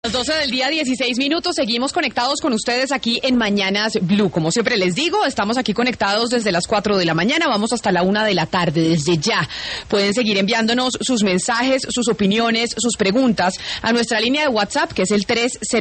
Las 12 del día, 16 minutos, seguimos conectados con ustedes aquí en Mañanas Blue. Como siempre les digo, estamos aquí conectados desde las 4 de la mañana, vamos hasta la 1 de la tarde, desde ya. Pueden seguir enviándonos sus mensajes, sus opiniones, sus preguntas a nuestra línea de WhatsApp, que es el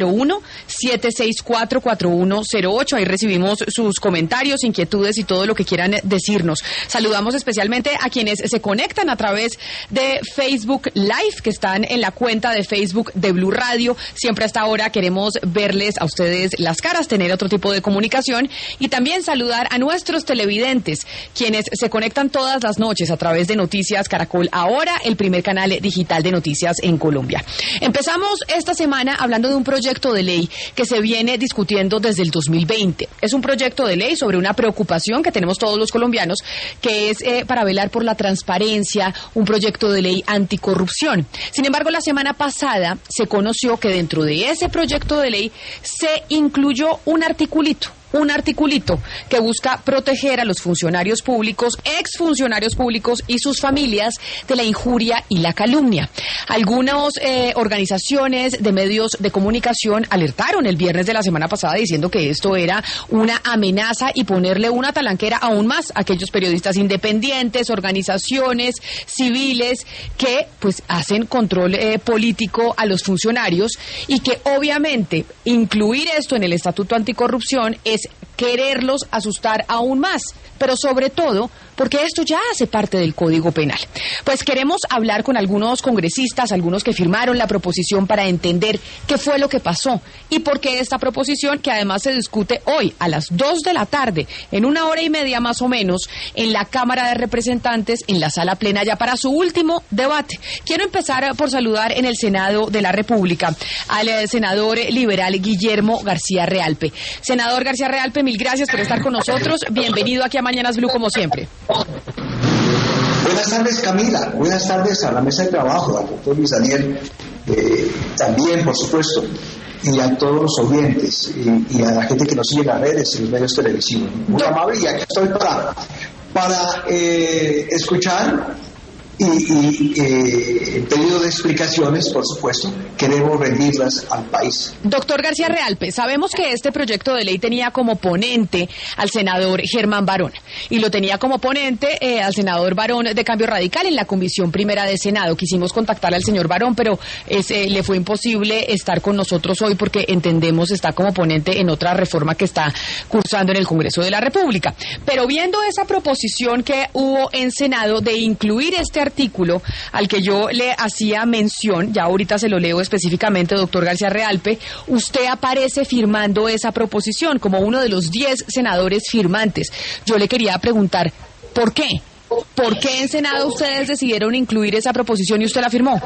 301-764-4108. Ahí recibimos sus comentarios, inquietudes y todo lo que quieran decirnos. Saludamos especialmente a quienes se conectan a través de Facebook Live, que están en la cuenta de Facebook de Blue Radio. Siempre hasta ahora queremos verles a ustedes las caras, tener otro tipo de comunicación y también saludar a nuestros televidentes, quienes se conectan todas las noches a través de Noticias Caracol Ahora, el primer canal digital de noticias en Colombia. Empezamos esta semana hablando de un proyecto de ley que se viene discutiendo desde el 2020. Es un proyecto de ley sobre una preocupación que tenemos todos los colombianos, que es para velar por la transparencia, un proyecto de ley anticorrupción. Sin embargo, la semana pasada se conoció que dentro de ese proyecto de ley se incluyó un articulito que busca proteger a los funcionarios públicos, exfuncionarios públicos y sus familias de la injuria y la calumnia. Algunas organizaciones de medios de comunicación alertaron el viernes de la semana pasada diciendo que esto era una amenaza y ponerle una talanquera aún más a aquellos periodistas independientes, organizaciones civiles que pues hacen control político a los funcionarios, y que obviamente incluir esto en el Estatuto Anticorrupción es quererlos asustar aún más, pero sobre todo porque esto ya hace parte del Código Penal. Pues queremos hablar con algunos congresistas, algunos que firmaron la proposición, para entender qué fue lo que pasó y por qué esta proposición, que además se discute hoy a las 2 de la tarde, en 1 hora y media más o menos, en la Cámara de Representantes, en la sala plena ya para su último debate. Quiero empezar por saludar en el Senado de la República al senador liberal Guillermo García Realpe. Senador García Realpe, mil gracias por estar con nosotros. Bienvenido aquí a Mañanas Blue como siempre. Buenas tardes, Camila. Buenas tardes a la mesa de trabajo, al doctor Luis Daniel, también, por supuesto, y a todos los oyentes, y a la gente que nos sigue en las redes, en los medios televisivos. Muy amable, y aquí estoy para escuchar y pedido de explicaciones, por supuesto, que debo rendirlas al país. Doctor García Realpe, sabemos que este proyecto de ley tenía como ponente al senador Germán Barón, y lo tenía como ponente al senador Barón de Cambio Radical en la Comisión Primera de Senado. Quisimos contactar al señor Barón, pero le fue imposible estar con nosotros hoy porque entendemos está como ponente en otra reforma que está cursando en el Congreso de la República. Pero viendo esa proposición que hubo en Senado de incluir este artículo al que yo le hacía mención, ya ahorita se lo leo específicamente, doctor García Realpe, usted aparece firmando esa proposición como uno de los 10 senadores firmantes. Yo le quería preguntar, ¿por qué? ¿Por qué en Senado ustedes decidieron incluir esa proposición y usted la firmó?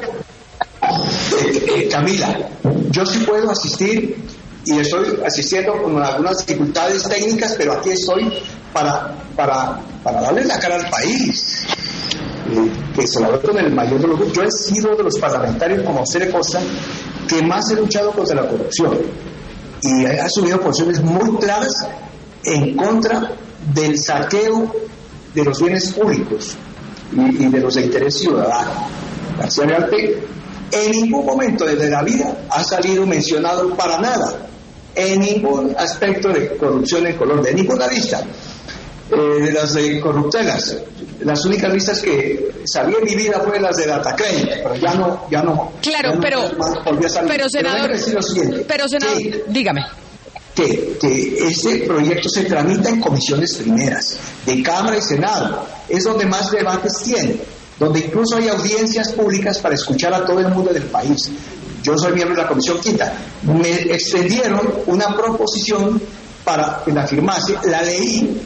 Camila, yo sí puedo asistir, y estoy asistiendo con algunas dificultades técnicas, pero aquí estoy para darle la cara al país. Que se la doy con el mayor de los grupos. Yo he sido de los parlamentarios, como a usted le consta, que más he luchado contra la corrupción, y he asumido posiciones muy claras en contra del saqueo de los bienes públicos y de los de interés ciudadano. García Realpe en ningún momento desde la vida ha salido mencionado para nada en ningún aspecto de corrupción en Colombia, en ninguna lista de las de corruptelas. Las únicas listas que salí en mi vida fueron las de Datacrane, pero ya no. Claro, pero senador, dígame. Que este proyecto se tramita en comisiones primeras, de Cámara y Senado, es donde más debates tiene, donde incluso hay audiencias públicas para escuchar a todo el mundo del país. Yo soy miembro de la Comisión Quinta. Me extendieron una proposición para que la firmase, la leí,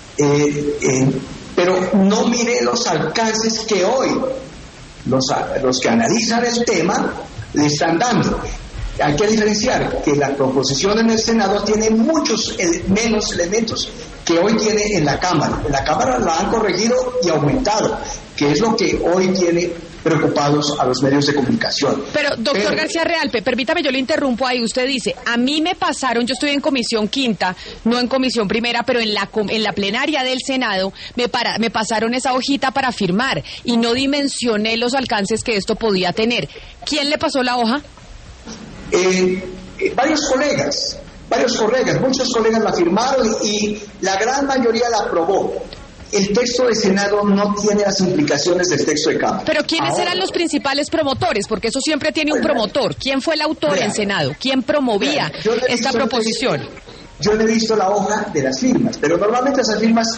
pero no miré los alcances que hoy los que analizan el tema le están dando. Hay que diferenciar que la proposición en el Senado tiene muchos menos elementos que hoy tiene en la Cámara. En la Cámara la han corregido y aumentado, que es lo que hoy tiene preocupados a los medios de comunicación. Pero, doctor García Realpe, permítame, yo le interrumpo ahí. Usted dice, a mí me pasaron, yo estoy en Comisión Quinta, no en Comisión Primera, pero en la plenaria del Senado me pasaron esa hojita para firmar y no dimensioné los alcances que esto podía tener. ¿Quién le pasó la hoja? Varios colegas, muchos colegas la firmaron y la gran mayoría la aprobó. El texto de Senado no tiene las implicaciones del texto de Cámara. Pero ¿quiénes eran los principales promotores? Porque eso siempre tiene un promotor. ¿Quién fue el autor en Senado? ¿Quién promovía esta proposición? Yo no he visto la hoja de las firmas, pero normalmente esas firmas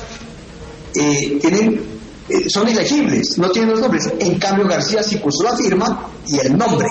son ilegibles, no tienen los nombres. En cambio, García sí puso la firma y el nombre,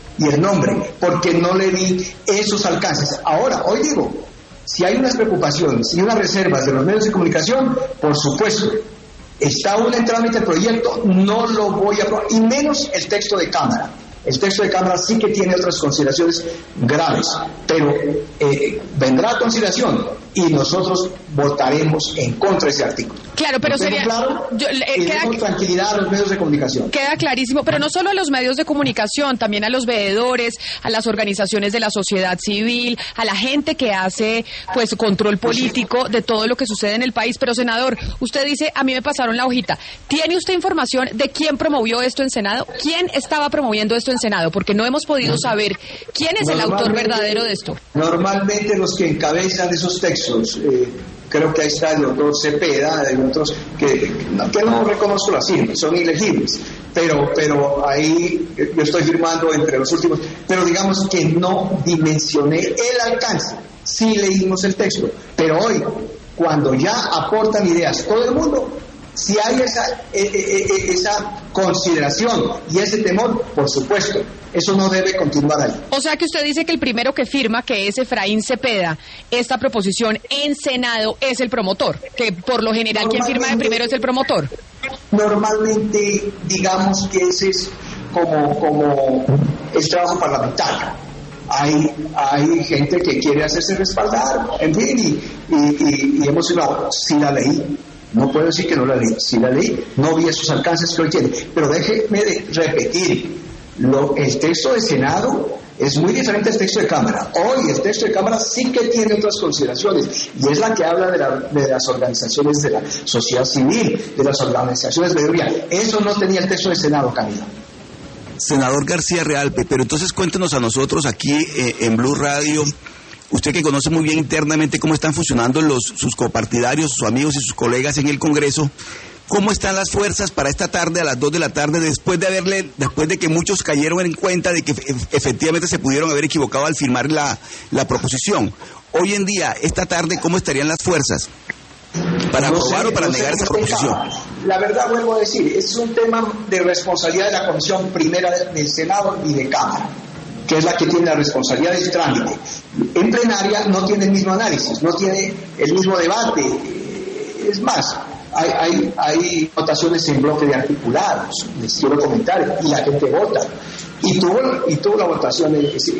porque no le di esos alcances. Ahora, hoy digo, si hay unas preocupaciones y unas reservas de los medios de comunicación, por supuesto, está aún en trámite el proyecto, no lo voy a aprobar, y menos el texto de Cámara. El texto de Cámara sí que tiene otras consideraciones graves, pero vendrá a consideración y nosotros votaremos en contra de ese artículo. Claro, pero sería... Claro, queda tranquilidad a los medios de comunicación. Queda clarísimo, pero no solo a los medios de comunicación, también a los veedores, a las organizaciones de la sociedad civil, a la gente que hace pues control político de todo lo que sucede en el país. Pero, senador, usted dice, a mí me pasaron la hojita. ¿Tiene usted información de quién promovió esto en Senado? ¿Quién estaba promoviendo esto en Senado? Porque no hemos podido saber quién es el autor verdadero de esto. Normalmente los que encabezan esos textos, creo que ahí está el doctor Cepeda, hay otros que no reconozco las firmas, son ilegibles, pero ahí yo estoy firmando entre los últimos, pero digamos que no dimensioné el alcance, sí leímos el texto, pero hoy, cuando ya aportan ideas todo el mundo, si hay esa consideración y ese temor, por supuesto, eso no debe continuar ahí. O sea que usted dice que el primero que firma, que es Efraín Cepeda, esta proposición en Senado es el promotor, que por lo general quien firma de primero es el promotor. Normalmente, digamos que ese es como el trabajo parlamentario. Hay gente que quiere hacerse respaldar, en fin, y hemos dicho, sí la leí. No puedo decir que no la leí. Si la leí, no vi esos alcances que hoy tiene. Pero déjeme repetir, el texto de Senado es muy diferente al texto de Cámara. Hoy el texto de Cámara sí que tiene otras consideraciones, y es la que habla de las organizaciones de la sociedad civil, de las organizaciones de medio ambiente. Eso no tenía el texto de Senado, Camila. Senador García Realpe, pero entonces cuéntenos a nosotros aquí en Blue Radio, usted que conoce muy bien internamente cómo están funcionando sus copartidarios, sus amigos y sus colegas en el Congreso, ¿cómo están las fuerzas para esta tarde a las 2 de la tarde, después de que muchos cayeron en cuenta de que efectivamente se pudieron haber equivocado al firmar la proposición? Hoy en día, esta tarde, ¿cómo estarían las fuerzas para aprobar o para negar esa proposición? La verdad, vuelvo a decir, es un tema de responsabilidad de la Comisión Primera del Senado y de Cámara, que es la que tiene la responsabilidad del trámite. En plenaria no tiene el mismo análisis, no tiene el mismo debate. Es más, hay votaciones en bloque de articulados, les quiero comentar, y la gente vota. Y tuvo la votación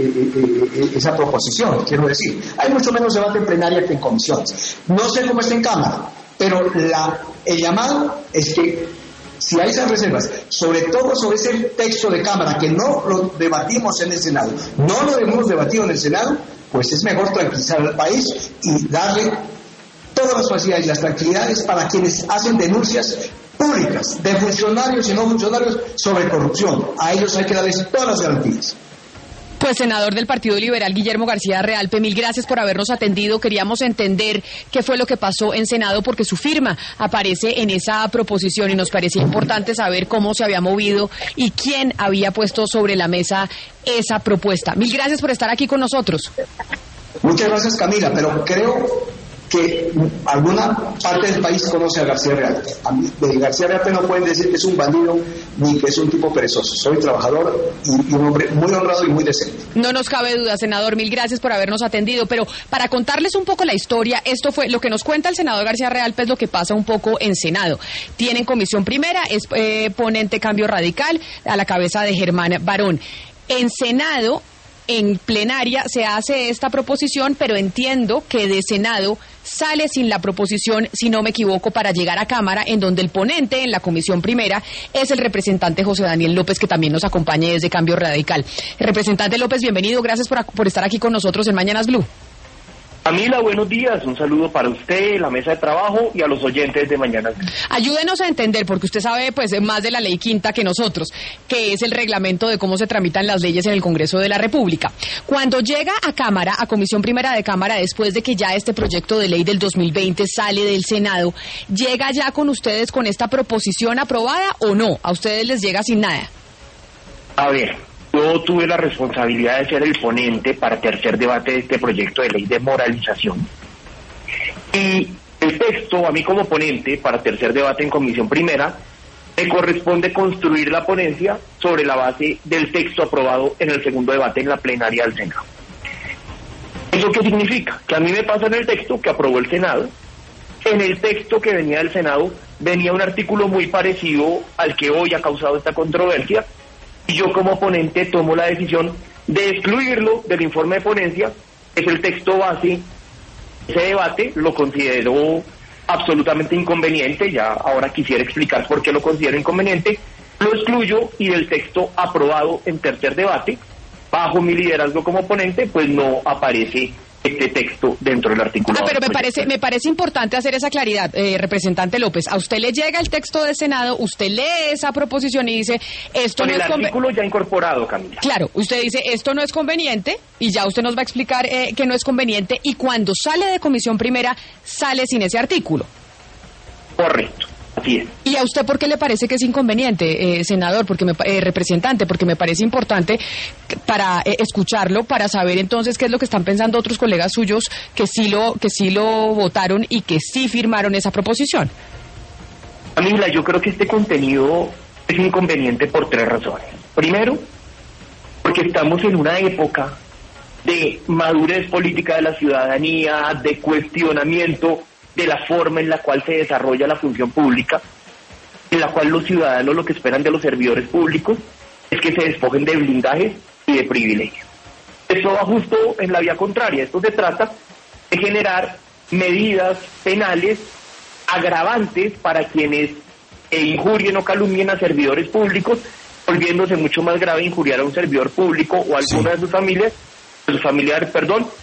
esa proposición, quiero decir. Hay mucho menos debate en plenaria que en comisiones. No sé cómo está en Cámara, pero el llamado es que si hay esas reservas, sobre todo sobre ese texto de Cámara, que no lo debatimos en el Senado, no lo hemos debatido en el Senado, pues es mejor tranquilizar al país y darle todas las facilidades y las tranquilidades para quienes hacen denuncias públicas de funcionarios y no funcionarios sobre corrupción. A ellos hay que darles todas las garantías. Pues, senador del Partido Liberal, Guillermo García Realpe, mil gracias por habernos atendido. Queríamos entender qué fue lo que pasó en Senado, porque su firma aparece en esa proposición y nos parecía importante saber cómo se había movido y quién había puesto sobre la mesa esa propuesta. Mil gracias por estar aquí con nosotros. Muchas gracias, Camila, pero creo que alguna parte del país conoce a García Realpe. De García Realpe no pueden decir que es un bandido ni que es un tipo perezoso. Soy trabajador y un hombre muy honrado y muy decente. No nos cabe duda, senador. Mil gracias por habernos atendido. Pero para contarles un poco la historia, esto fue lo que nos cuenta el senador García Realpe, es lo que pasa un poco en Senado. Tienen comisión primera, es ponente Cambio Radical, a la cabeza de Germán Barón. En Senado, en plenaria, se hace esta proposición, pero entiendo que de Senado sale sin la proposición, si no me equivoco, para llegar a Cámara, en donde el ponente en la comisión primera es el representante José Daniel López, que también nos acompaña desde Cambio Radical. El representante López, bienvenido, gracias por estar aquí con nosotros en Mañanas Blue. Camila, buenos días, un saludo para usted, la mesa de trabajo y a los oyentes de Mañanas Blue. Ayúdenos a entender, porque usted sabe pues más de la ley quinta que nosotros, que es el reglamento de cómo se tramitan las leyes en el Congreso de la República. Cuando llega a Cámara, a Comisión Primera de Cámara, después de que ya este proyecto de ley del 2020 sale del Senado, ¿llega ya con ustedes con esta proposición aprobada o no? ¿A ustedes les llega sin nada? A ver, yo tuve la responsabilidad de ser el ponente para tercer debate de este proyecto de ley de moralización. Y el texto, a mí como ponente, para tercer debate en Comisión Primera, me corresponde construir la ponencia sobre la base del texto aprobado en el segundo debate en la plenaria del Senado. ¿Eso qué significa? Que a mí me pasa en el texto que aprobó el Senado. En el texto que venía del Senado venía un artículo muy parecido al que hoy ha causado esta controversia, y yo como ponente tomo la decisión de excluirlo del informe de ponencia. Es el texto base. Ese debate lo considero absolutamente inconveniente, ya ahora quisiera explicar por qué lo considero inconveniente. Lo excluyo y del texto aprobado en tercer debate, bajo mi liderazgo como ponente, pues no aparece este texto dentro del artículo. Pero me parece importante hacer esa claridad, representante López. A usted le llega el texto del Senado, usted lee esa proposición y dice, esto no es conveniente. El artículo ya incorporado, Camila. Claro, usted dice, esto no es conveniente, y ya usted nos va a explicar que no es conveniente, y cuando sale de Comisión Primera, sale sin ese artículo. Correcto. Así es. ¿Y a usted por qué le parece que es inconveniente, senador, representante? Porque me parece importante para escucharlo, para saber entonces qué es lo que están pensando otros colegas suyos que sí lo votaron y que sí firmaron esa proposición. Camila, yo creo que este contenido es inconveniente por tres razones. Primero, porque estamos en una época de madurez política de la ciudadanía, de cuestionamiento de la forma en la cual se desarrolla la función pública, en la cual los ciudadanos lo que esperan de los servidores públicos es que se despojen de blindajes y de privilegios. Esto va justo en la vía contraria. Esto se trata de generar medidas penales agravantes para quienes injurien o calumnien a servidores públicos, volviéndose mucho más grave injuriar a un servidor público o a alguna de sus familiares,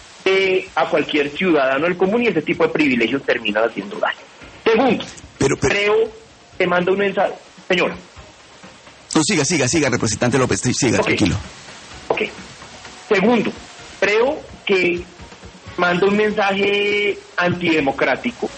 a cualquier ciudadano del común, y ese tipo de privilegios terminan haciendo daño. Segundo, creo que manda un mensaje. Señora. No, siga, representante López, siga, okay. Tranquilo. Ok. Segundo, creo que manda un mensaje antidemocrático.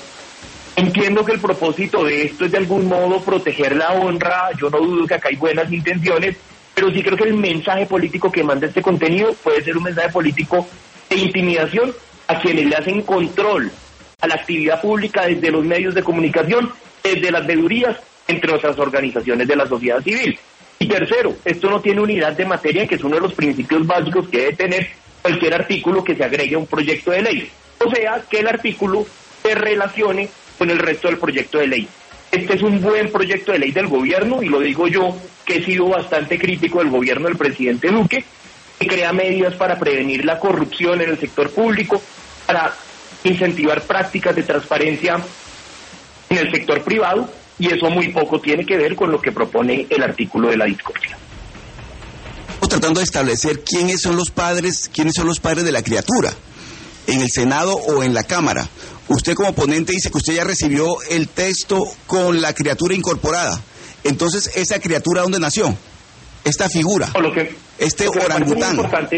Entiendo que el propósito de esto es de algún modo proteger la honra. Yo no dudo que acá hay buenas intenciones, pero sí creo que el mensaje político que manda este contenido puede ser un mensaje político de intimidación a quienes le hacen control a la actividad pública desde los medios de comunicación, desde las veedurías, entre otras organizaciones de la sociedad civil. Y tercero, esto no tiene unidad de materia, que es uno de los principios básicos que debe tener cualquier artículo que se agregue a un proyecto de ley. O sea, que el artículo se relacione con el resto del proyecto de ley. Este es un buen proyecto de ley del gobierno, y lo digo yo, que he sido bastante crítico del gobierno del presidente Duque, que crea medidas para prevenir la corrupción en el sector público, para incentivar prácticas de transparencia en el sector privado, y eso muy poco tiene que ver con lo que propone el artículo de la discordia. Estamos tratando de establecer quiénes son los padres de la criatura, en el Senado o en la Cámara. Usted como ponente dice que usted ya recibió el texto con la criatura incorporada. Entonces, ¿esa criatura dónde nació? Esta figura, orangután.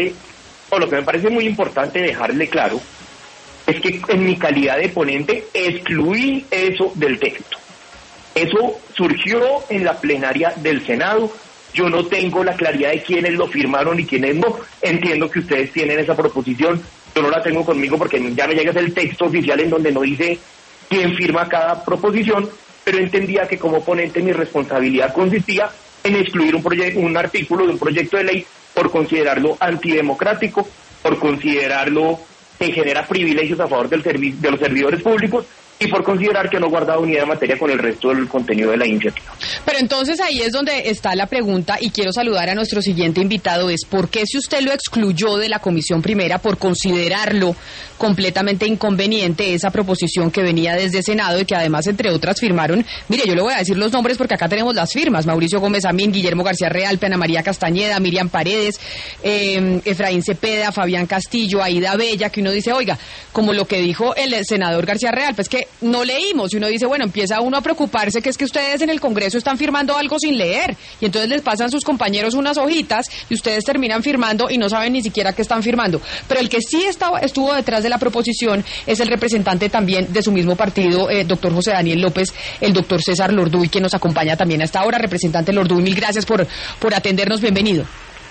Lo que me parece muy importante dejarle claro es que en mi calidad de ponente excluí eso del texto. Eso surgió en la plenaria del Senado. Yo no tengo la claridad de quiénes lo firmaron y quiénes no. Entiendo que ustedes tienen esa proposición. Yo no la tengo conmigo porque ya me llega el texto oficial en donde no dice quién firma cada proposición, pero entendía que como ponente mi responsabilidad consistía en excluir un artículo de un proyecto de ley por considerarlo antidemocrático, por considerarlo que genera privilegios a favor de los servidores públicos, y por considerar que no guardaba unidad de materia con el resto del contenido de la iniciativa. Pero entonces ahí es donde está la pregunta, y quiero saludar a nuestro siguiente invitado, es ¿por qué, si usted lo excluyó de la Comisión Primera por considerarlo completamente inconveniente, esa proposición que venía desde Senado y que además, entre otras, firmaron, mire, yo le voy a decir los nombres porque acá tenemos las firmas: Mauricio Gómez Amín, Guillermo García Real, Ana María Castañeda, Miriam Paredes, Efraín Cepeda, Fabián Castillo, Aida Bella, que uno dice, oiga, como lo que dijo el senador García Real, pues que no leímos, y uno dice, bueno, empieza uno a preocuparse que es que ustedes en el Congreso están firmando algo sin leer, y entonces les pasan sus compañeros unas hojitas y ustedes terminan firmando y no saben ni siquiera qué están firmando. Pero el que sí estuvo detrás de la proposición es el representante también de su mismo partido, doctor José Daniel López, el doctor César Lorduy, que nos acompaña también a esta hora. Representante Lorduy, mil gracias por atendernos, bienvenido.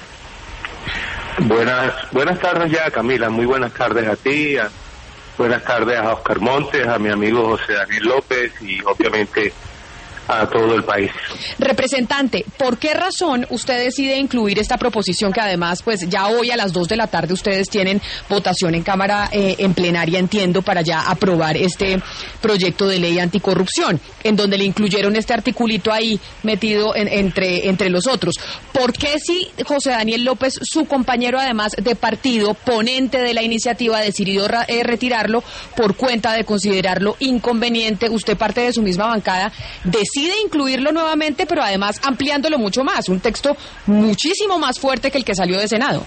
Buenas tardes ya, Camila, muy buenas tardes a ti, buenas tardes a Oscar Montes, a mi amigo José Daniel López y obviamente a todo el país. Representante, ¿por qué razón usted decide incluir esta proposición, que además, pues ya hoy a las 2 de la tarde ustedes tienen votación en Cámara, en plenaria, entiendo, para ya aprobar este proyecto de ley anticorrupción, en donde le incluyeron este articulito ahí metido entre los otros? ¿Por qué, si José Daniel López, su compañero además de partido, ponente de la iniciativa, decidió retirarlo por cuenta de considerarlo inconveniente, usted, parte de su misma bancada, decide incluirlo nuevamente, pero además ampliándolo mucho más, un texto muchísimo más fuerte que el que salió de Senado?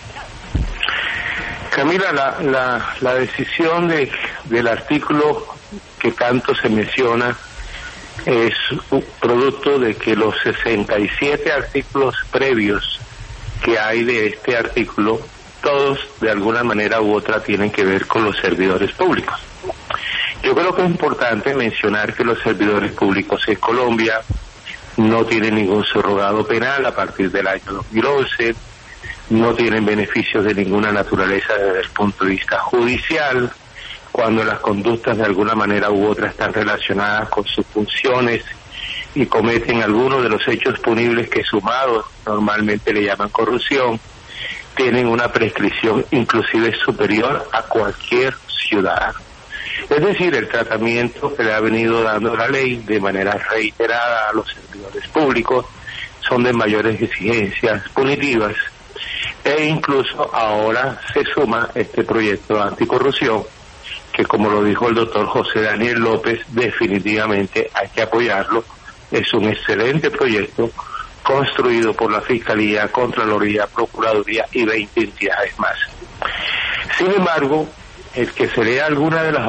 Camila, la decisión del artículo que tanto se menciona es un producto de que los 67 artículos previos que hay de este artículo, todos de alguna manera u otra tienen que ver con los servidores públicos. Yo creo que es importante mencionar que los servidores públicos en Colombia no tienen ningún subrogado penal a partir del año 2011, no tienen beneficios de ninguna naturaleza desde el punto de vista judicial, cuando las conductas de alguna manera u otra están relacionadas con sus funciones y cometen algunos de los hechos punibles que, sumados normalmente le llaman corrupción, tienen una prescripción inclusive superior a cualquier ciudadano. Es decir, el tratamiento que le ha venido dando la ley de manera reiterada a los servidores públicos son de mayores exigencias punitivas, e incluso ahora se suma este proyecto anticorrupción que, como lo dijo el doctor José Daniel López, definitivamente hay que apoyarlo. Es un excelente proyecto construido por la Fiscalía, Contraloría, Procuraduría y 20 entidades más. Sin embargo, el que se lea alguna de las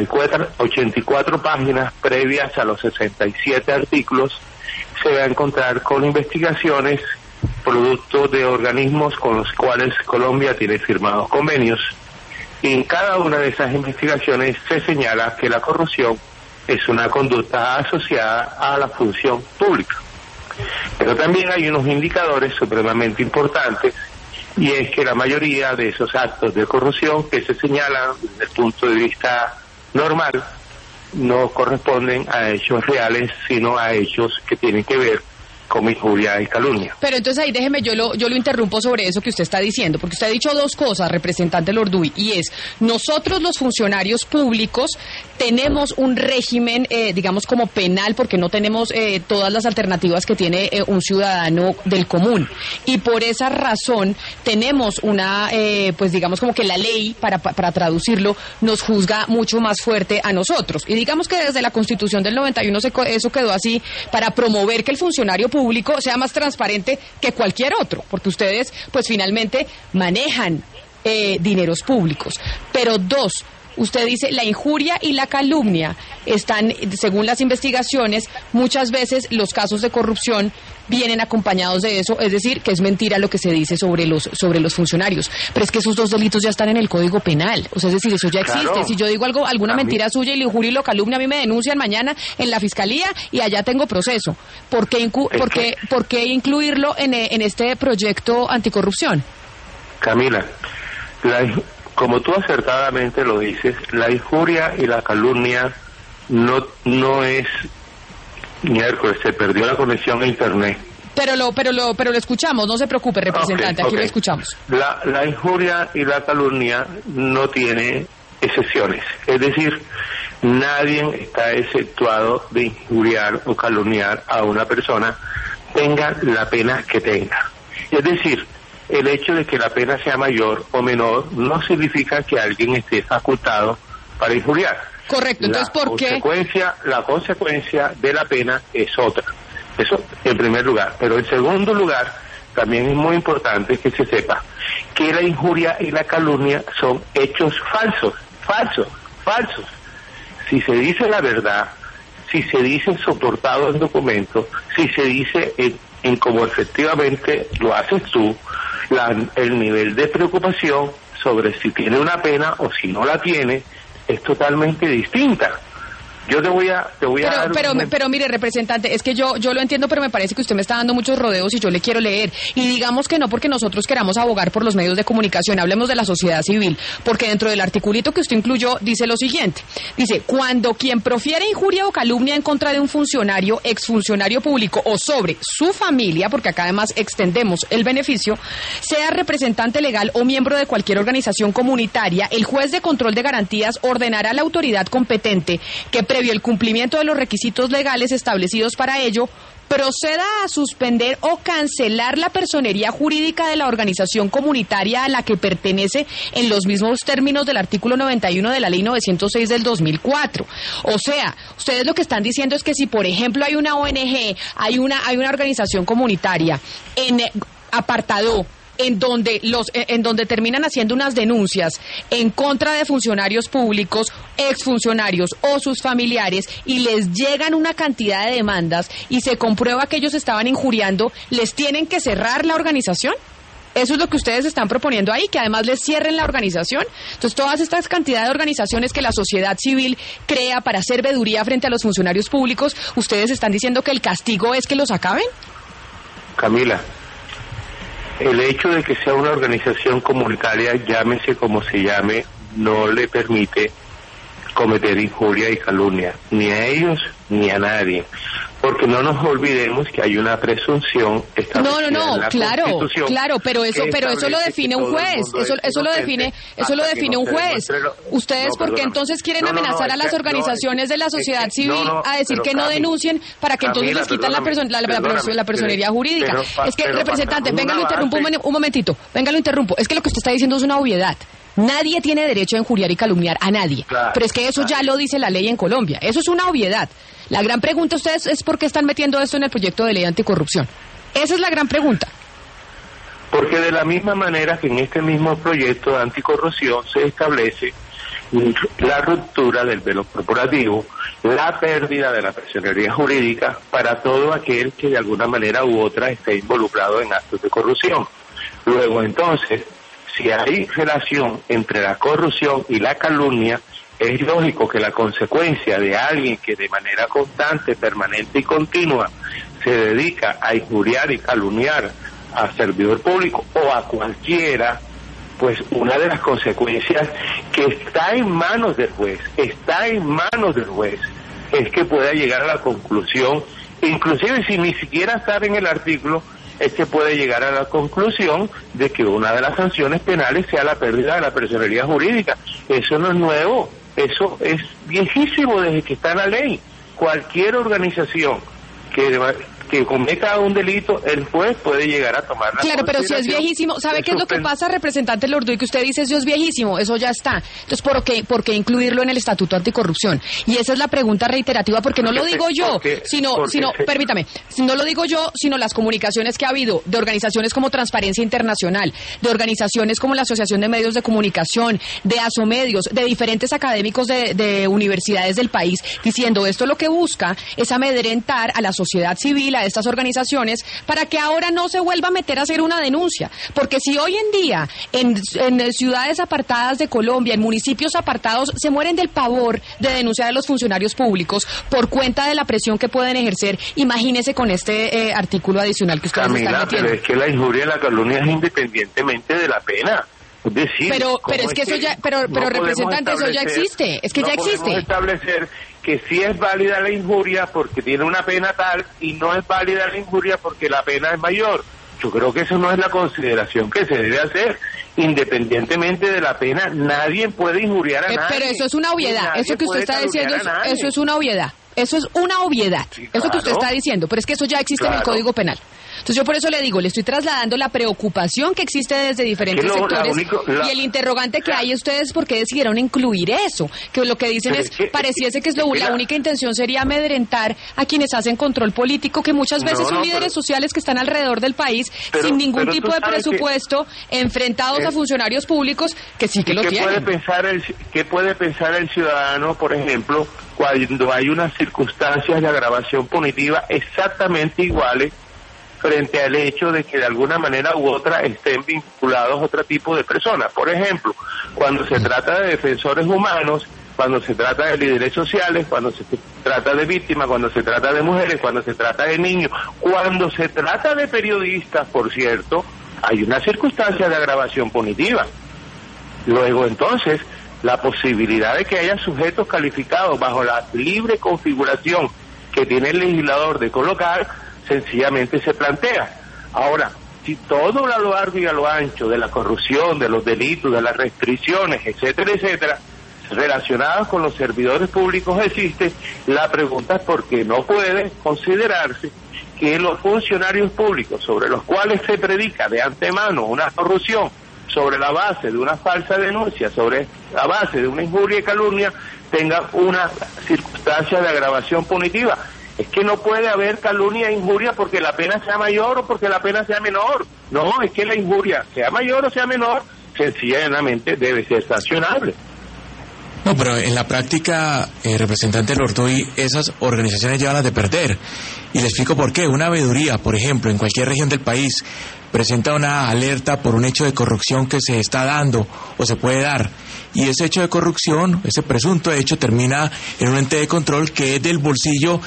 84 páginas previas a los 67 artículos se va a encontrar con investigaciones producto de organismos con los cuales Colombia tiene firmados convenios, y en cada una de esas investigaciones se señala que la corrupción es una conducta asociada a la función pública. Pero también hay unos indicadores supremamente importantes, y es que la mayoría de esos actos de corrupción que se señalan desde el punto de vista normal no corresponden a hechos reales, sino a hechos que tienen que ver con injuria y calumnia. Pero entonces ahí déjeme, yo lo interrumpo sobre eso que usted está diciendo, porque usted ha dicho dos cosas, representante Lorduy, y es: nosotros los funcionarios públicos tenemos un régimen, digamos, como penal, porque no tenemos todas las alternativas que tiene un ciudadano del común, y por esa razón tenemos una, pues digamos como que la ley, para traducirlo, nos juzga mucho más fuerte a nosotros, y digamos que desde la Constitución del 91 eso quedó así, para promover que el funcionario público sea más transparente que cualquier otro, porque ustedes pues finalmente manejan dineros públicos. Pero dos, usted dice, la injuria y la calumnia están, según las investigaciones, muchas veces los casos de corrupción vienen acompañados de eso, es decir, que es mentira lo que se dice sobre los funcionarios. Pero es que esos dos delitos ya están en el Código Penal, o sea, es decir, eso ya existe. Claro. Si yo digo alguna mentira suya y la injuria y la calumnia, a mí me denuncian mañana en la Fiscalía y allá tengo proceso. ¿Por qué incluirlo en este proyecto anticorrupción? Camila, como tú acertadamente lo dices, la injuria y la calumnia no es miércoles, se perdió la conexión a internet. Pero lo escuchamos, no se preocupe, representante, aquí lo escuchamos. La injuria y la calumnia no tiene excepciones, es decir, nadie está exceptuado de injuriar o calumniar a una persona, tenga la pena que tenga. Es decir, el hecho de que la pena sea mayor o menor no significa que alguien esté facultado para injuriar. Correcto, entonces ¿por qué? La consecuencia de la pena es otra. Eso en primer lugar. Pero en segundo lugar, también es muy importante que se sepa que la injuria y la calumnia son hechos falsos. Si se dice la verdad, si se dice soportado en documentos, si se dice en como efectivamente lo haces tú, el nivel de preocupación sobre si tiene una pena o si no la tiene es totalmente distinta. Yo te voy a dar pero mire, representante, es que yo lo entiendo, pero me parece que usted me está dando muchos rodeos y yo le quiero leer. Y digamos que no porque nosotros queramos abogar por los medios de comunicación, hablemos de la sociedad civil, porque dentro del articulito que usted incluyó dice lo siguiente. Dice, cuando quien profiere injuria o calumnia en contra de un funcionario, exfuncionario público o sobre su familia, porque acá además extendemos el beneficio, sea representante legal o miembro de cualquier organización comunitaria, el juez de control de garantías ordenará a la autoridad competente que previo el cumplimiento de los requisitos legales establecidos para ello, proceda a suspender o cancelar la personería jurídica de la organización comunitaria a la que pertenece en los mismos términos del artículo 91 de la Ley 906 del 2004. O sea, ustedes lo que están diciendo es que si, por ejemplo, hay una ONG, hay una organización comunitaria en apartado en donde terminan haciendo unas denuncias en contra de funcionarios públicos, exfuncionarios o sus familiares, y les llegan una cantidad de demandas y se comprueba que ellos estaban injuriando, ¿les tienen que cerrar la organización? Eso es lo que ustedes están proponiendo ahí, que además les cierren la organización. Entonces, todas estas cantidades de organizaciones que la sociedad civil crea para hacer veeduría frente a los funcionarios públicos, ¿ustedes están diciendo que el castigo es que los acaben? Camila, el hecho de que sea una organización comunitaria, llámese como se llame, no le permite cometer injuria y calumnia, ni a ellos ni a nadie. Porque no nos olvidemos que hay una presunción establecida en la Constitución. Claro, pero eso lo define un juez, eso lo define un juez. Ustedes, ¿por qué entonces quieren amenazar a las organizaciones de la sociedad civil a decir que no denuncien para que entonces les quitan la personería jurídica? Es que, representante, venga, lo interrumpo un momentito, venga, lo interrumpo. Es que lo que usted está diciendo es una obviedad. Nadie tiene derecho a injuriar y calumniar a nadie. Claro, pero es que eso ya lo dice la ley en Colombia. Eso es una obviedad. La gran pregunta ustedes es por qué están metiendo esto en el proyecto de ley anticorrupción. Esa es la gran pregunta. Porque de la misma manera que en este mismo proyecto de anticorrupción se establece la ruptura del velo corporativo, la pérdida de la personería jurídica para todo aquel que de alguna manera u otra esté involucrado en actos de corrupción. Luego entonces, si hay relación entre la corrupción y la calumnia, es lógico que la consecuencia de alguien que de manera constante, permanente y continua se dedica a injuriar y calumniar a servidor público o a cualquiera, pues una de las consecuencias que está en manos del juez, es que pueda llegar a la conclusión, inclusive si ni siquiera está en el artículo, es que puede llegar a la conclusión de que una de las sanciones penales sea la pérdida de la personería jurídica. Eso no es nuevo, eso es viejísimo desde que está en la ley. Cualquier organización que cometa un delito, el juez puede llegar a tomar la Claro, pero si es viejísimo, ¿sabe qué es lo que pasa, representante Lorduy? Que usted dice, eso es viejísimo, eso ya está. Entonces, ¿por qué incluirlo en el Estatuto Anticorrupción? Y esa es la pregunta reiterativa, porque no lo digo yo, permítame, no lo digo yo, sino las comunicaciones que ha habido de organizaciones como Transparencia Internacional, de organizaciones como la Asociación de Medios de Comunicación, de Asomedios, de diferentes académicos de universidades del país, diciendo esto lo que busca es amedrentar a la sociedad civil, a estas organizaciones, para que ahora no se vuelva a meter a hacer una denuncia. Porque si hoy en día en ciudades apartadas de Colombia, en municipios apartados, se mueren del pavor de denunciar a los funcionarios públicos por cuenta de la presión que pueden ejercer, imagínese con este artículo adicional que ustedes están metiendo. Pero es que la injuria y la calumnia es independientemente de la pena. Es decir, pero es que eso ya, pero representante, eso ya existe, es que ya existe. Podemos establecer que sí es válida la injuria porque tiene una pena tal y no es válida la injuria porque la pena es mayor. Yo creo que eso no es la consideración que se debe hacer. independientemente de la pena, nadie puede injuriar a nadie. Pero eso es una obviedad, eso que usted está diciendo, eso es una obviedad. Eso es una obviedad, sí, claro. Eso que usted está diciendo, pero es que eso ya existe en el Código Penal. Entonces yo por eso le digo, le estoy trasladando la preocupación que existe desde diferentes sectores y el interrogante que hay ustedes por qué decidieron incluir eso, que lo que dicen pareciese que la única intención sería amedrentar a quienes hacen control político, que muchas veces son líderes sociales que están alrededor del país sin ningún tipo de presupuesto, enfrentados a funcionarios públicos que sí que lo tienen. ¿Qué puede pensar el ciudadano, por ejemplo, cuando hay unas circunstancias de agravación punitiva exactamente iguales frente al hecho de que de alguna manera u otra estén vinculados a otro tipo de personas? Por ejemplo, cuando se trata de defensores humanos, cuando se trata de líderes sociales, cuando se trata de víctimas, cuando se trata de mujeres, cuando se trata de niños, cuando se trata de periodistas, por cierto, hay una circunstancia de agravación punitiva. Luego, entonces, la posibilidad de que haya sujetos calificados bajo la libre configuración que tiene el legislador de colocar, sencillamente se plantea. Ahora, si todo a lo largo y a lo ancho de la corrupción, de los delitos, de las restricciones, etcétera, etcétera, relacionadas con los servidores públicos existe, la pregunta es por qué no puede considerarse que los funcionarios públicos sobre los cuales se predica de antemano una corrupción sobre la base de una falsa denuncia, sobre la base de una injuria y calumnia, tengan una circunstancia de agravación punitiva. Es que no puede haber calumnia e injuria porque la pena sea mayor o porque la pena sea menor. No, es que la injuria, sea mayor o sea menor, sencillamente debe ser sancionable. No, pero en la práctica, representante Lordoy, esas organizaciones llevan las de perder. Y le explico por qué. Una veeduría, por ejemplo, en cualquier región del país, presenta una alerta por un hecho de corrupción que se está dando o se puede dar. Y ese hecho de corrupción, ese presunto hecho, termina en un ente de control que es del bolsillo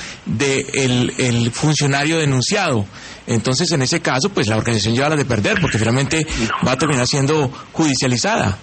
del funcionario denunciado. Entonces, en ese caso, pues la organización lleva las de perder, porque finalmente va a terminar siendo judicializada.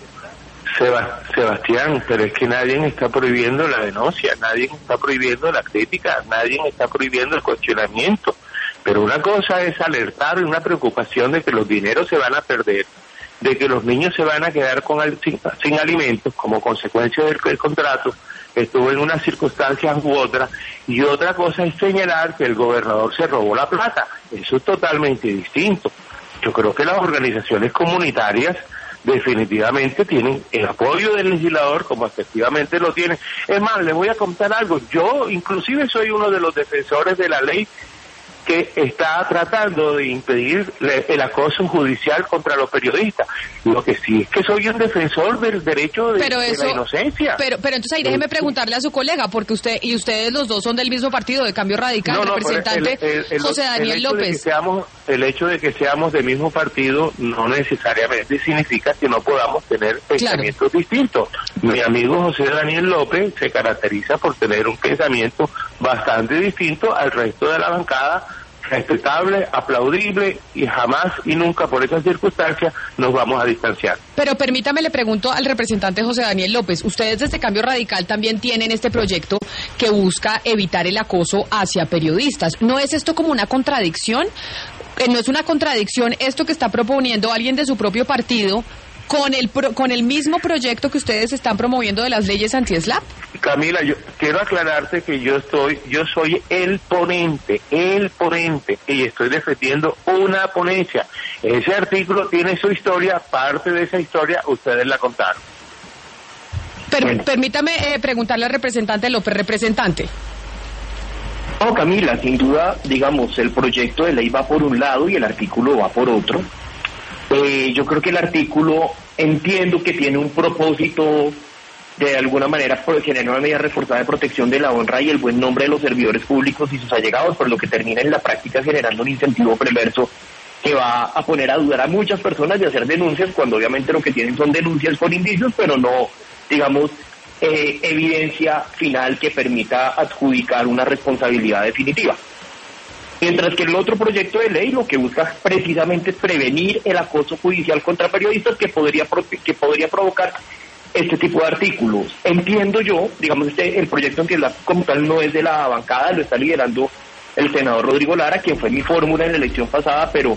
Sebastián, pero es que nadie está prohibiendo la denuncia, nadie está prohibiendo la crítica, nadie está prohibiendo el cuestionamiento. Pero una cosa es alertar y una preocupación de que los dineros se van a perder, de que los niños se van a quedar sin alimentos como consecuencia del contrato, estuvo en unas circunstancias u otras, y otra cosa es señalar que el gobernador se robó la plata. Eso es totalmente distinto. Yo creo que las organizaciones comunitarias definitivamente tienen el apoyo del legislador, como efectivamente lo tienen. Es más, les voy a contar algo. Yo inclusive soy uno de los defensores de la ley que está tratando de impedir el acoso judicial contra los periodistas. Lo que sí es que soy un defensor del derecho de la inocencia. Pero entonces ahí déjeme preguntarle a su colega, porque ustedes los dos son del mismo partido, de Cambio Radical, el representante José Daniel López. El hecho de que seamos del mismo partido no necesariamente significa que no podamos tener pensamientos distintos. Mi amigo José Daniel López se caracteriza por tener un pensamiento bastante distinto al resto de la bancada, respetable, aplaudible, y jamás y nunca por esas circunstancias nos vamos a distanciar. Pero permítame, le pregunto al representante José Daniel López, ustedes desde Cambio Radical también tienen este proyecto que busca evitar el acoso hacia periodistas. ¿No es esto como una contradicción? ¿No es una contradicción esto que está proponiendo alguien de su propio partido con el mismo proyecto que ustedes están promoviendo de las leyes anti-SLAPP? Camila, yo quiero aclararte que yo soy el ponente, y estoy defendiendo una ponencia. Ese artículo tiene su historia, parte de esa historia ustedes la contaron. Pero permítame preguntarle al representante López, representante. No, Camila, sin duda, digamos, el proyecto de ley va por un lado y el artículo va por otro. Yo creo que el artículo, entiendo que tiene un propósito de alguna manera generar una medida reforzada de protección de la honra y el buen nombre de los servidores públicos y sus allegados, por lo que termina en la práctica generando un incentivo perverso que va a poner a dudar a muchas personas de hacer denuncias, cuando obviamente lo que tienen son denuncias con indicios, pero no, digamos, evidencia final que permita adjudicar una responsabilidad definitiva. Mientras que el otro proyecto de ley lo que busca precisamente es prevenir el acoso judicial contra periodistas que podría provocar este tipo de artículos. Entiendo yo, digamos, el proyecto anti-SLAPP como tal no es de la bancada, lo está liderando el senador Rodrigo Lara, quien fue mi fórmula en la elección pasada, pero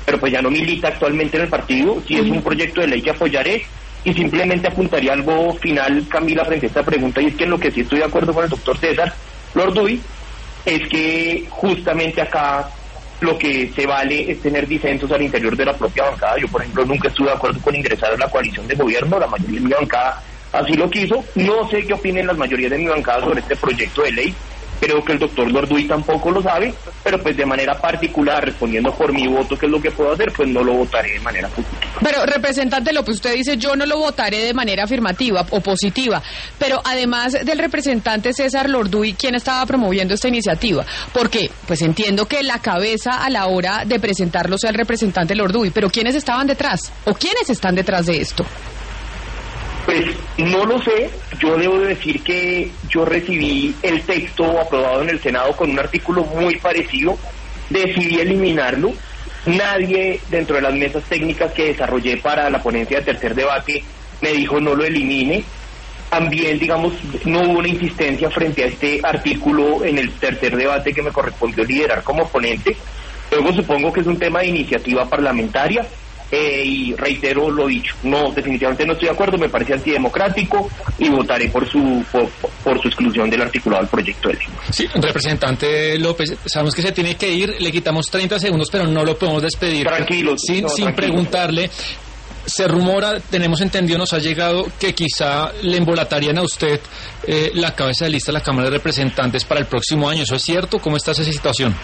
pero pues ya no milita actualmente en el partido. Sí es un proyecto de ley que apoyaré, y simplemente apuntaría algo final, Camila, frente a esta pregunta, y es que en lo que sí estoy de acuerdo con el doctor César Lorduy es que justamente acá lo que se vale es tener disensos al interior de la propia bancada. Yo, por ejemplo, nunca estuve de acuerdo con ingresar a la coalición de gobierno, la mayoría de mi bancada así lo quiso. No sé qué opinen las mayorías de mi bancada sobre este proyecto de ley. Creo que el doctor Lorduy tampoco lo sabe, pero pues de manera particular, respondiendo por mi voto, ¿qué es lo que puedo hacer? Pues no lo votaré de manera positiva. Pero, representante López, usted dice yo no lo votaré de manera afirmativa o positiva, pero además del representante César Lorduy, ¿quién estaba promoviendo esta iniciativa? Porque, pues entiendo que la cabeza a la hora de presentarlo sea el representante Lorduy, pero ¿quiénes estaban detrás? ¿O quiénes están detrás de esto? Pues no lo sé, yo debo decir que yo recibí el texto aprobado en el Senado con un artículo muy parecido, decidí eliminarlo. Nadie dentro de las mesas técnicas que desarrollé para la ponencia de tercer debate me dijo no lo elimine. También, digamos, no hubo una insistencia frente a este artículo en el tercer debate que me correspondió liderar como ponente. Luego supongo que es un tema de iniciativa parlamentaria. Y reitero lo dicho, no, definitivamente no estoy de acuerdo, me parece antidemocrático y votaré por su exclusión del articulado del proyecto de ley. Sí, representante López, sabemos que se tiene que ir, le quitamos 30 segundos, pero no lo podemos despedir. Tranquilo. Sin preguntarle. Se rumora, tenemos entendido, nos ha llegado que quizá le embolatarían a usted la cabeza de lista de la Cámara de Representantes para el próximo año. ¿Eso es cierto? ¿Cómo está esa situación?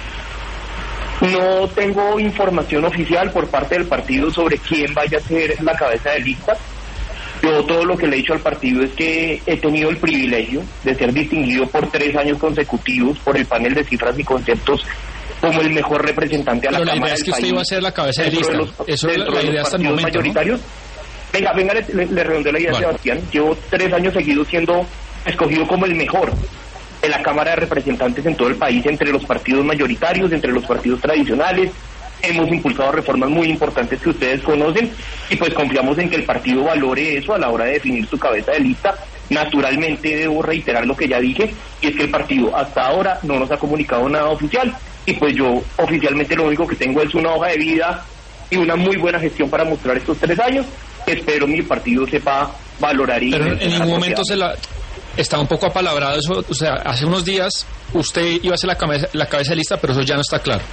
No tengo información oficial por parte del partido sobre quién vaya a ser la cabeza de lista. Yo todo lo que le he dicho al partido es que he tenido el privilegio de ser distinguido por 3 años consecutivos por el panel de cifras y conceptos como el mejor representante a la Cámara del país. Pero la idea es que usted iba a ser la cabeza de lista. Eso es la idea hasta el momento, mayoritarios. ¿No? Venga, le redondeo la idea, vale. Sebastián. Llevo 3 años seguidos siendo escogido como el mejor de la Cámara de Representantes en todo el país, entre los partidos mayoritarios, entre los partidos tradicionales. Hemos impulsado reformas muy importantes que ustedes conocen y pues confiamos en que el partido valore eso a la hora de definir su cabeza de lista. Naturalmente debo reiterar lo que ya dije, y es que el partido hasta ahora no nos ha comunicado nada oficial, y pues yo oficialmente lo único que tengo es una hoja de vida y una muy buena gestión para mostrar estos 3 años. Espero mi partido sepa valorar y... Pero en ningún momento está un poco apalabrado eso, o sea, hace unos días usted iba a ser la cabeza de lista, pero eso ya no está claro.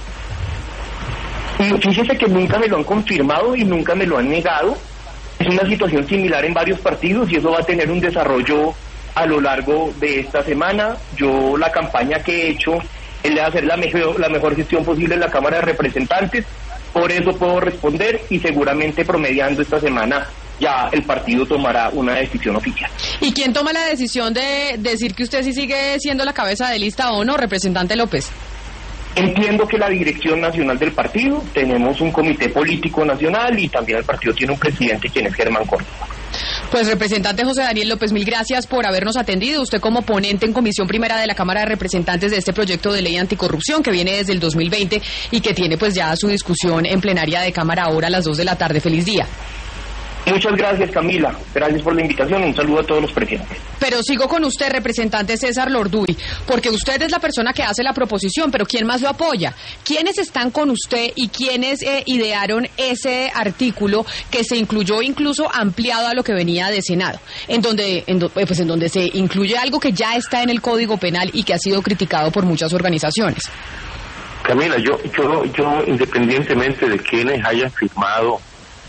Fíjese que nunca me lo han confirmado y nunca me lo han negado. Es una situación similar en varios partidos y eso va a tener un desarrollo a lo largo de esta semana. Yo la campaña que he hecho es de hacer la mejor gestión posible en la Cámara de Representantes. Por eso puedo responder y seguramente promediando esta semana ya el partido tomará una decisión oficial. ¿Y quién toma la decisión de decir que usted sí sigue siendo la cabeza de lista o no, representante López? Entiendo que la dirección nacional del partido, tenemos un comité político nacional y también el partido tiene un presidente quien es Germán Córdoba. Pues representante José Daniel López, mil gracias por habernos atendido. Usted como ponente en Comisión Primera de la Cámara de Representantes de este proyecto de ley anticorrupción que viene desde el 2020 y que tiene pues ya su discusión en plenaria de Cámara ahora a las 2 de la tarde. Feliz día. Muchas gracias, Camila. Gracias por la invitación. Un saludo a todos los presentes. Pero sigo con usted, representante César Lorduy, porque usted es la persona que hace la proposición, pero ¿quién más lo apoya? ¿Quiénes están con usted y quiénes idearon ese artículo que se incluyó incluso ampliado a lo que venía de Senado, en donde se incluye algo que ya está en el Código Penal y que ha sido criticado por muchas organizaciones? Camila, yo independientemente de quienes hayan firmado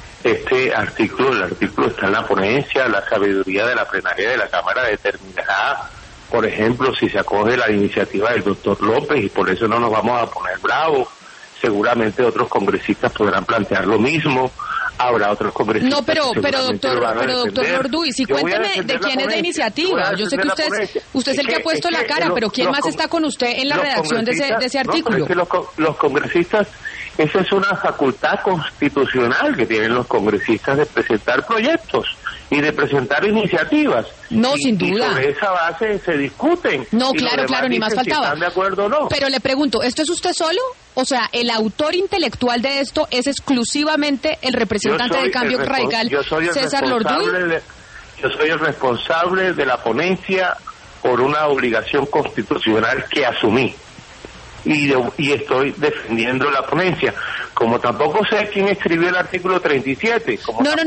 este artículo, el artículo está en la ponencia, la sabiduría de la plenaria de la Cámara determinará, por ejemplo, si se acoge la iniciativa del doctor López, y por eso no nos vamos a poner bravos. Seguramente otros congresistas podrán plantear lo mismo, habrá otros congresistas. No, pero doctor Lorduy, sí, cuénteme de quién es la iniciativa. Yo sé que usted es el que ha puesto la cara, pero ¿quién más está con usted en la redacción de ese artículo? No, es que los congresistas, esa es una facultad constitucional que tienen los congresistas de presentar proyectos y de presentar iniciativas. No, sin duda. Y sobre esa base se discuten. No, claro, ni más faltaba. Si están de acuerdo o no. Pero le pregunto, ¿esto es usted solo? O sea, ¿el autor intelectual de esto es exclusivamente el representante de Cambio Radical, César Lorduy? Yo soy el responsable de la ponencia por una obligación constitucional que asumí. y estoy defendiendo la ponencia. Como tampoco sé quién escribió el artículo 37.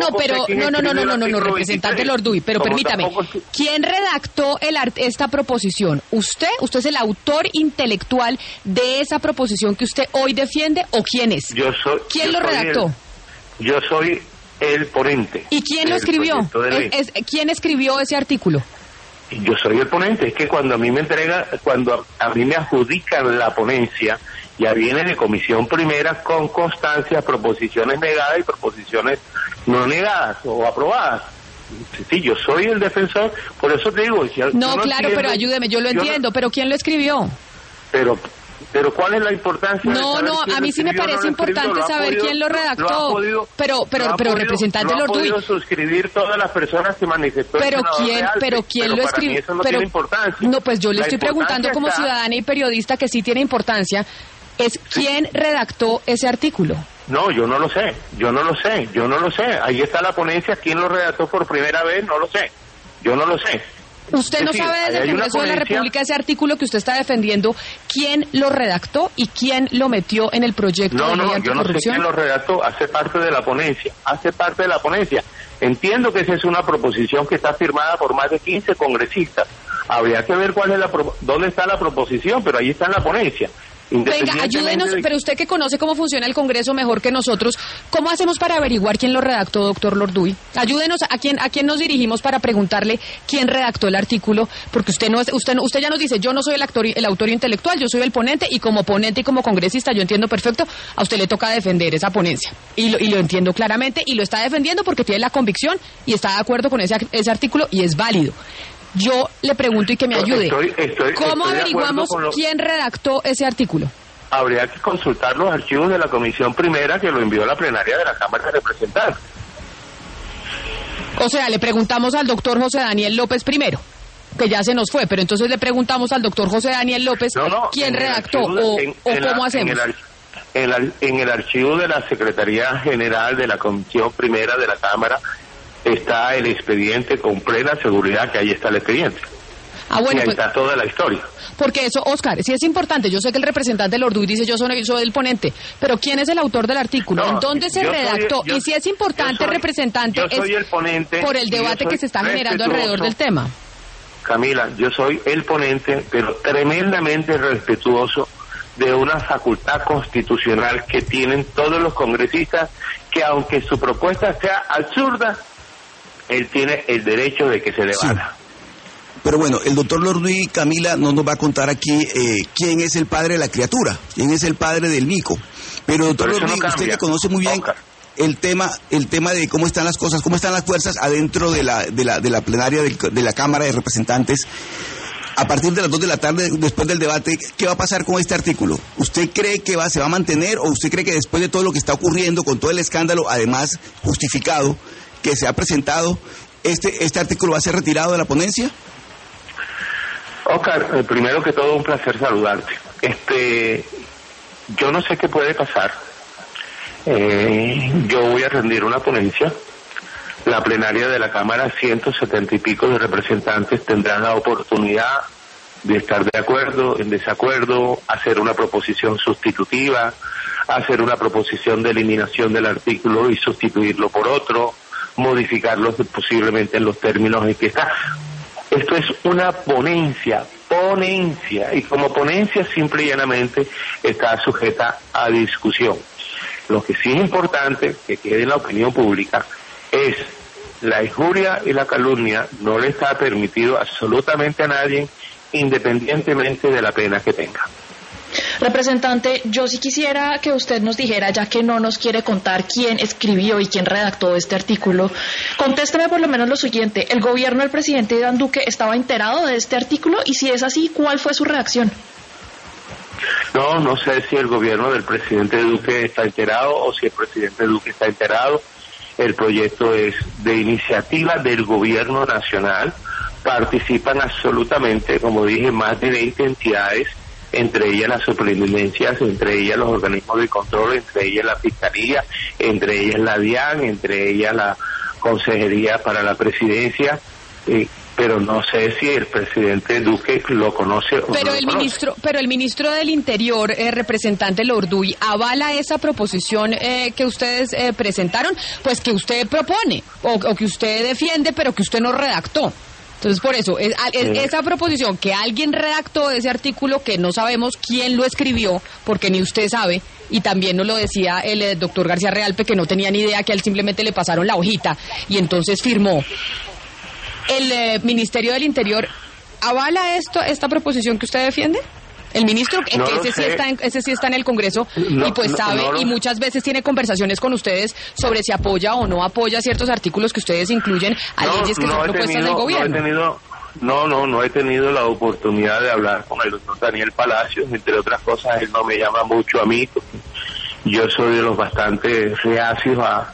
No, representante Lorduy, pero permítame. ¿Quién redactó esta proposición? ¿Usted es el autor intelectual de esa proposición que usted hoy defiende o quién es? ¿Quién lo redactó? Yo soy el ponente. ¿Y quién lo escribió? ¿Quién escribió ese artículo? Yo soy el ponente. Es que cuando a mí me adjudican la ponencia, ya viene de comisión primera con constancia, proposiciones negadas y proposiciones no negadas o aprobadas. Sí, yo soy el defensor, por eso te digo. Pero ayúdeme, yo lo entiendo, pero ¿quién lo escribió? Pero ¿cuál es la importancia? A mí sí me parece importante saber quién lo redactó. Pero representante Lorduy. No ha podido suscribir todas las personas que manifestaron. Pero quién lo escribió. Eso no tiene importancia. No, pues yo le estoy preguntando como ciudadana y periodista que sí tiene importancia. ¿Quién redactó ese artículo? No, yo no lo sé. Ahí está la ponencia. ¿Quién lo redactó por primera vez? No lo sé. Yo no lo sé. ¿Usted no sabe desde el Congreso de la República ese artículo que usted está defendiendo, quién lo redactó y quién lo metió en el proyecto de ley anticorrupción? Yo no sé quién lo redactó, hace parte de la ponencia. Entiendo que esa es una proposición que está firmada por más de 15 congresistas. Habría que ver dónde está la proposición, pero ahí está en la ponencia. Venga, ayúdenos, pero usted que conoce cómo funciona el Congreso mejor que nosotros, ¿cómo hacemos para averiguar quién lo redactó, doctor Lorduy? Ayúdenos, ¿a quién nos dirigimos para preguntarle quién redactó el artículo? Porque usted ya nos dice, yo no soy el autor intelectual, yo soy el ponente, y como ponente y como congresista, yo entiendo perfecto, a usted le toca defender esa ponencia. Y lo entiendo claramente, y lo está defendiendo porque tiene la convicción y está de acuerdo con ese artículo y es válido. Yo le pregunto y que me ayude. ¿Cómo averiguamos quién redactó ese artículo? Habría que consultar los archivos de la comisión primera que lo envió a la plenaria de la Cámara de Representantes. O sea, le preguntamos al doctor José Daniel López primero, que ya se nos fue, pero entonces le preguntamos al doctor José Daniel López quién redactó o cómo hacemos. En el archivo de la Secretaría General de la Comisión Primera de la Cámara está el expediente con plena seguridad que ahí está el expediente. Y ahí está toda la historia. Porque eso, Oscar, sí es importante. Yo sé que el representante Lorduy dice yo soy el ponente, pero ¿quién es el autor del artículo? ¿En dónde se redactó? Y si es importante, representante, yo soy el ponente, por el debate que se está generando alrededor del tema. Camila, yo soy el ponente, pero tremendamente respetuoso de una facultad constitucional que tienen todos los congresistas, que aunque su propuesta sea absurda, él tiene el derecho de que se debata. Sí. Pero bueno, el doctor Lorduy, Camila, no nos va a contar aquí quién es el padre de la criatura, quién es el padre del mico. Pero doctor Lorduy, usted que conoce muy bien el tema de cómo están las cosas, cómo están las fuerzas adentro de la plenaria de la Cámara de Representantes, a partir de las 2 de la tarde, después del debate, ¿qué va a pasar con este artículo? ¿Usted cree que se va a mantener o usted cree que después de todo lo que está ocurriendo, con todo el escándalo, además justificado, que se ha presentado, este artículo va a ser retirado de la ponencia? Oscar, primero que todo un placer saludarte. Yo no sé qué puede pasar. Yo voy a rendir una ponencia. La plenaria de la Cámara, 170 y pico de representantes tendrán la oportunidad de estar de acuerdo, en desacuerdo, hacer una proposición sustitutiva, hacer una proposición de eliminación del artículo y sustituirlo por otro, modificarlo posiblemente en los términos en que está. Esto es una ponencia, y como ponencia simple y llanamente está sujeta a discusión. Lo que sí es importante que quede en la opinión pública es la injuria y la calumnia no le está permitido absolutamente a nadie, independientemente de la pena que tenga. Representante, yo sí quisiera que usted nos dijera, ya que no nos quiere contar quién escribió y quién redactó este artículo, contésteme por lo menos lo siguiente: ¿el gobierno del presidente Iván Duque estaba enterado de este artículo? Y si es así, ¿cuál fue su reacción? No sé si el gobierno del presidente Duque está enterado o si el presidente Duque está enterado. El proyecto es de iniciativa del gobierno nacional. Participan absolutamente, como dije, más de 20 entidades, entre ellas las superintendencias, entre ellas los organismos de control, entre ellas la Fiscalía, entre ellas la DIAN, entre ellas la Consejería para la Presidencia. pero no sé si el presidente Duque lo conoce o pero no el lo ministro, pero el ministro del Interior, representante Lorduy, avala esa proposición que ustedes presentaron, pues que usted propone o que usted defiende, pero que usted no redactó. Entonces, por eso, esa proposición que alguien redactó, ese artículo que no sabemos quién lo escribió, porque ni usted sabe, y también nos lo decía el doctor García Realpe, que no tenía ni idea, que a él simplemente le pasaron la hojita y entonces firmó. ¿El Ministerio del Interior avala esta proposición que usted defiende? El ministro, no que ese sí está en el Congreso y pues sabe, y muchas veces tiene conversaciones con ustedes sobre si apoya o no apoya ciertos artículos que ustedes incluyen a leyes que son propuestas del gobierno. No he tenido la oportunidad de hablar con el doctor Daniel Palacios, entre otras cosas, él no me llama mucho a mí, yo soy de los bastante reacios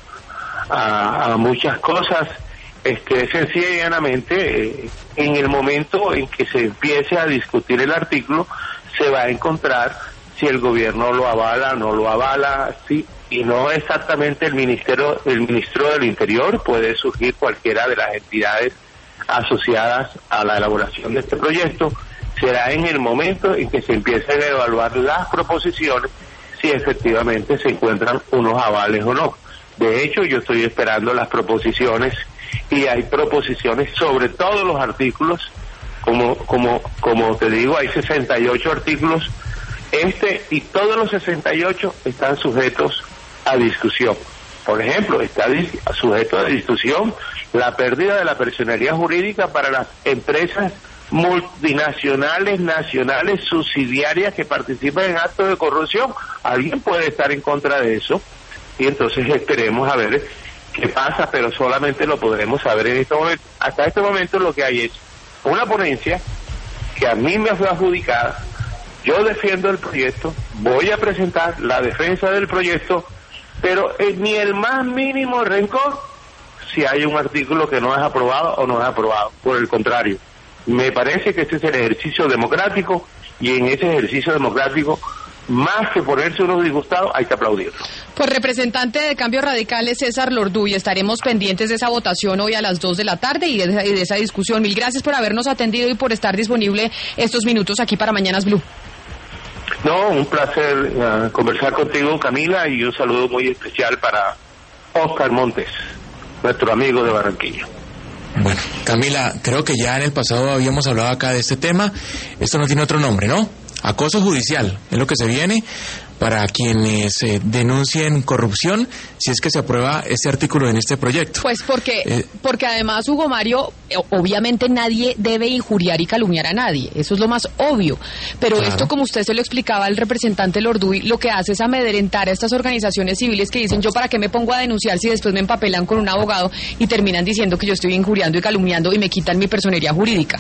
a muchas cosas. Sencilla y llanamente, en el momento en que se empiece a discutir el artículo, se va a encontrar si el gobierno lo avala o no lo avala, sí, y no exactamente el ministro del Interior, puede surgir cualquiera de las entidades asociadas a la elaboración de este proyecto. Será en el momento en que se empiecen a evaluar las proposiciones si efectivamente se encuentran unos avales o no. De hecho, yo estoy esperando las proposiciones y hay proposiciones sobre todos los artículos, como te digo, hay 68 artículos, y todos los 68 están sujetos a discusión. Por ejemplo, está sujeto a discusión la pérdida de la personería jurídica para las empresas multinacionales, nacionales, subsidiarias que participan en actos de corrupción. Alguien puede estar en contra de eso, y entonces esperemos a ver qué pasa, pero solamente lo podremos saber en este momento. Hasta este momento lo que hay es una ponencia que a mí me fue adjudicada, yo defiendo el proyecto, voy a presentar la defensa del proyecto, pero ni el más mínimo rencor si hay un artículo que no es aprobado o no es aprobado. Por el contrario, me parece que este es el ejercicio democrático, y en ese ejercicio democrático, más que ponerse unos disgustados, hay que aplaudirlo. Pues representante de Cambio Radical es César Lorduy, estaremos pendientes de esa votación hoy a las 2 de la tarde y de esa discusión. Mil gracias por habernos atendido y por estar disponible estos minutos aquí para Mañanas Blue. No, un placer conversar contigo, Camila, y un saludo muy especial para Oscar Montes, nuestro amigo de Barranquilla. Bueno, Camila, creo que ya en el pasado habíamos hablado acá de este tema. Esto no tiene otro nombre, ¿no? Acoso judicial es lo que se viene para quienes denuncien corrupción, si es que se aprueba este artículo en este proyecto. Pues porque además, Hugo Mario, obviamente nadie debe injuriar y calumniar a nadie, eso es lo más obvio, pero claro, esto, como usted se lo explicaba al representante Lorduy, lo que hace es amedrentar a estas organizaciones civiles que dicen: yo para qué me pongo a denunciar si después me empapelan con un abogado y terminan diciendo que yo estoy injuriando y calumniando y me quitan mi personería jurídica.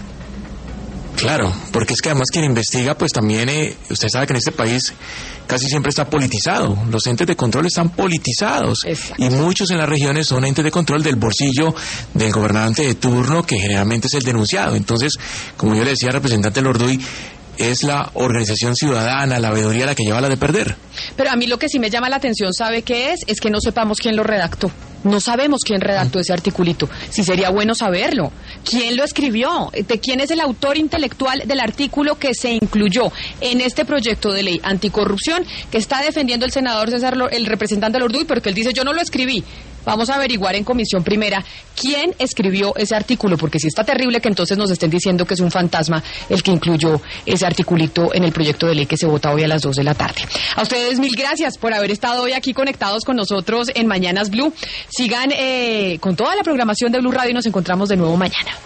Claro, porque es que además quien investiga, pues también, usted sabe que en este país casi siempre está politizado, los entes de control están politizados. Exacto. Y muchos en las regiones son entes de control del bolsillo del gobernante de turno, que generalmente es el denunciado. Entonces, como yo le decía al representante Lorduy, es la organización ciudadana, la veeduría, la que lleva la de perder. Pero a mí lo que sí me llama la atención, ¿sabe qué es? Es que no sepamos quién lo redactó. No sabemos quién redactó ese articulito. Sí sería bueno saberlo. ¿Quién lo escribió? ¿De quién es el autor intelectual del artículo que se incluyó en este proyecto de ley anticorrupción que está defendiendo el senador el representante Lorduy? Porque él dice: yo no lo escribí. Vamos a averiguar en comisión primera quién escribió ese artículo, porque si está terrible que entonces nos estén diciendo que es un fantasma el que incluyó ese articulito en el proyecto de ley que se vota hoy a las 2 de la tarde. A ustedes mil gracias por haber estado hoy aquí conectados con nosotros en Mañanas Blue. Sigan con toda la programación de Blue Radio y nos encontramos de nuevo mañana.